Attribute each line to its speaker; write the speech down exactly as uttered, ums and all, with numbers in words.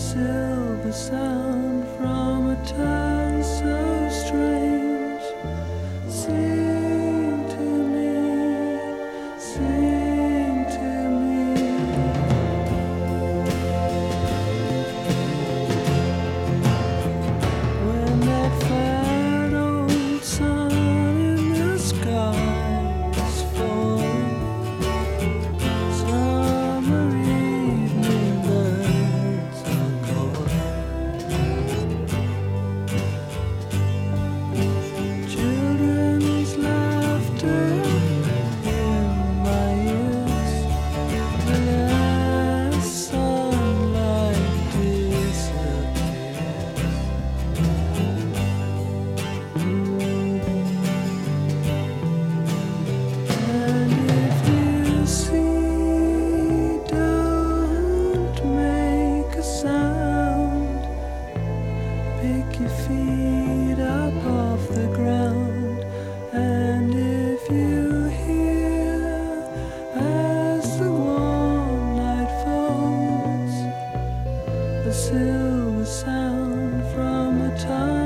Speaker 1: silver sound from a town so strange. Sing to me, sing to me. When that fat old sun in the sky is falling, summer evening birds are calling. Children's laughter in my ears. When as sunlight disappears, and if you see, don't make a sound. Pick your feet up off the ground, and if you hear as the warm night falls, a silver sound from a time